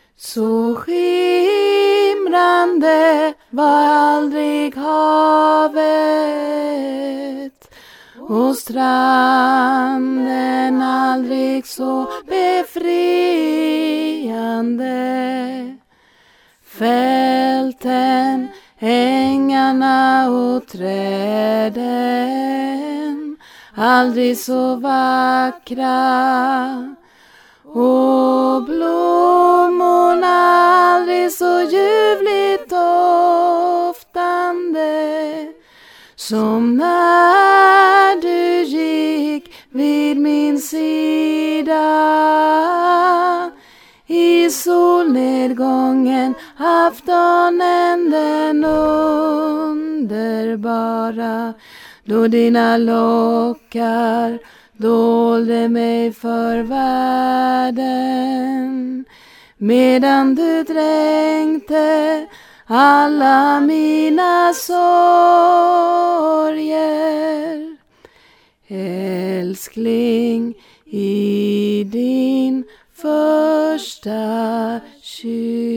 Så skimrande var aldrig havet, och stranden aldrig så befriande. Fälten, ängarna och träden aldrig så vackra, och blommorna aldrig så ljuvligt doftande, som när du gick vid min sida i solnedgången, aftonen den underbara, då dina lockar dolde mig för världen, medan du dränkte alla mina sorger. Älskling, i din första kyss.